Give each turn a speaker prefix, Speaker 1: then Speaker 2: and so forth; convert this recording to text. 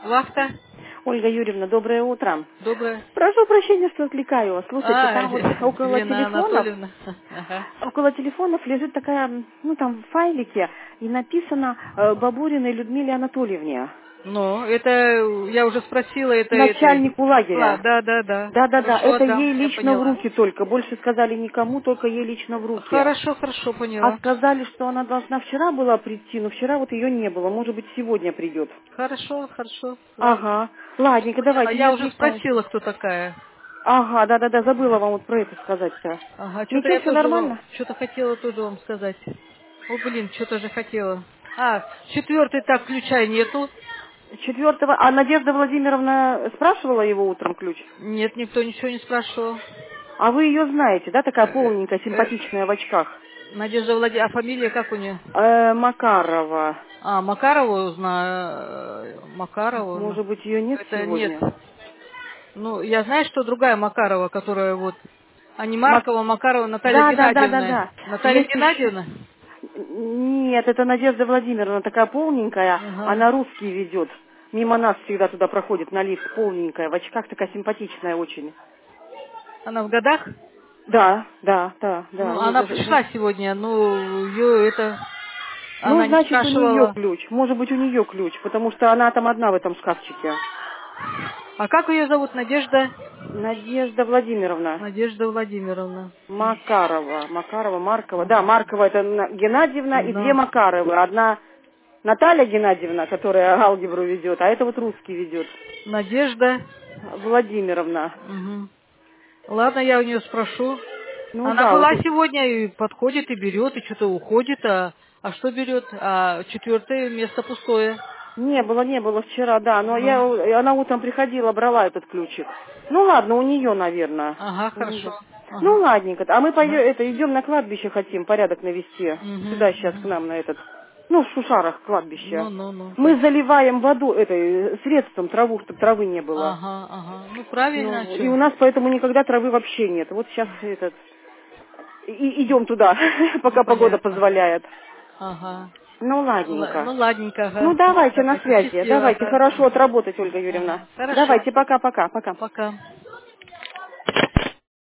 Speaker 1: Вахта.
Speaker 2: Ольга Юрьевна, доброе утро.
Speaker 1: Доброе.
Speaker 2: Прошу прощения, что отвлекаю вас. Слушайте, там вот
Speaker 1: Лена Анатольевна. Ага.
Speaker 2: около телефонов лежит такая, там в файлике, и написано Бабуриной Людмиле Анатольевне.
Speaker 1: Ну, это я уже спросила, это...
Speaker 2: Начальнику лагеря.
Speaker 1: Да.
Speaker 2: Да,
Speaker 1: Хорошо,
Speaker 2: это
Speaker 1: отдам,
Speaker 2: ей
Speaker 1: я
Speaker 2: лично в
Speaker 1: поняла.
Speaker 2: руки только. Больше сказали никому, только ей лично в руки.
Speaker 1: Хорошо,
Speaker 2: А
Speaker 1: поняла.
Speaker 2: сказали, что она должна вчера была прийти, но вчера вот ее не было. Может быть, сегодня придет.
Speaker 1: Хорошо. Ладно.
Speaker 2: Ага. Ладненько, давайте, не
Speaker 1: Я уже
Speaker 2: отвлекайте.
Speaker 1: спросила, кто такая.
Speaker 2: Ага, да, забыла вам вот про это сказать-то.
Speaker 1: Ага, что-то
Speaker 2: Ничего,
Speaker 1: я
Speaker 2: все
Speaker 1: тоже вам,
Speaker 2: нормально?
Speaker 1: что-то хотела тоже вам сказать. О, блин, что-то же хотела. 4-й так ключа нету.
Speaker 2: 4-го, а Надежда Владимировна спрашивала его утром ключ?
Speaker 1: Нет, никто ничего не спрашивал.
Speaker 2: А вы ее знаете, да, такая полненькая, симпатичная в очках?
Speaker 1: Надежда Владимировна, а фамилия как у нее?
Speaker 2: Макарова.
Speaker 1: Макарову знаю. Макарову.
Speaker 2: Может быть, ее нет
Speaker 1: Это нет.
Speaker 2: сегодня?
Speaker 1: Ну, я знаю, что другая Макарова, которая вот... А не Маркова, Макарова, Наталья
Speaker 2: Да.
Speaker 1: Геннадьевна. Наталья
Speaker 2: Есть еще...
Speaker 1: Геннадьевна?
Speaker 2: Нет, это Надежда Владимировна, такая полненькая,
Speaker 1: Ага.
Speaker 2: она русский ведет. Мимо нас всегда туда проходит на лифт, полненькая, в очках такая симпатичная очень.
Speaker 1: Она в годах?
Speaker 2: Да.
Speaker 1: Ну,
Speaker 2: У нее
Speaker 1: она пришла сегодня, ее это... Она не
Speaker 2: значит, у нее
Speaker 1: спрашивала.
Speaker 2: ключ. Может быть, у нее ключ, потому что она там одна в этом шкафчике.
Speaker 1: А как ее зовут? Надежда?
Speaker 2: Надежда Владимировна.
Speaker 1: Надежда Владимировна.
Speaker 2: Маркова. Да, Маркова это Геннадьевна и две
Speaker 1: Да.
Speaker 2: Макаровы. Одна Наталья Геннадьевна, которая алгебру ведет, а это вот русский ведет.
Speaker 1: Надежда.
Speaker 2: Владимировна.
Speaker 1: Угу. Ладно, я у нее спрошу.
Speaker 2: Ну
Speaker 1: Она
Speaker 2: да, вот
Speaker 1: была сегодня и подходит, и берет, и что-то уходит. А что берет? А 4-е место пустое.
Speaker 2: не было вчера, да, но
Speaker 1: Ну.
Speaker 2: она утром приходила, брала этот ключик. Ну ладно, у нее, наверное.
Speaker 1: Ага,
Speaker 2: У неё.
Speaker 1: хорошо.
Speaker 2: Ну
Speaker 1: Ага.
Speaker 2: ладненько, а мы
Speaker 1: Ага.
Speaker 2: идем на кладбище, хотим порядок навести. Сюда сейчас к
Speaker 1: Угу.
Speaker 2: нам на этот, в Шушарах кладбище.
Speaker 1: Ну.
Speaker 2: Мы заливаем воду средством траву, чтобы травы не было.
Speaker 1: Ага. Ну, правильно,
Speaker 2: Ну, и
Speaker 1: что?
Speaker 2: у нас поэтому никогда травы вообще нет. Вот сейчас идем туда,
Speaker 1: Ну,
Speaker 2: пока погода
Speaker 1: понятно.
Speaker 2: позволяет.
Speaker 1: Ага.
Speaker 2: Ну
Speaker 1: Ну,
Speaker 2: ладненько.
Speaker 1: ладненько,
Speaker 2: Ну
Speaker 1: ага.
Speaker 2: давайте на
Speaker 1: Давайте,
Speaker 2: связи.
Speaker 1: счастливо,
Speaker 2: Давайте
Speaker 1: ага.
Speaker 2: хорошо отработать, Ольга Юрьевна.
Speaker 1: Ага. Хорошо.
Speaker 2: Давайте, пока.
Speaker 1: Пока.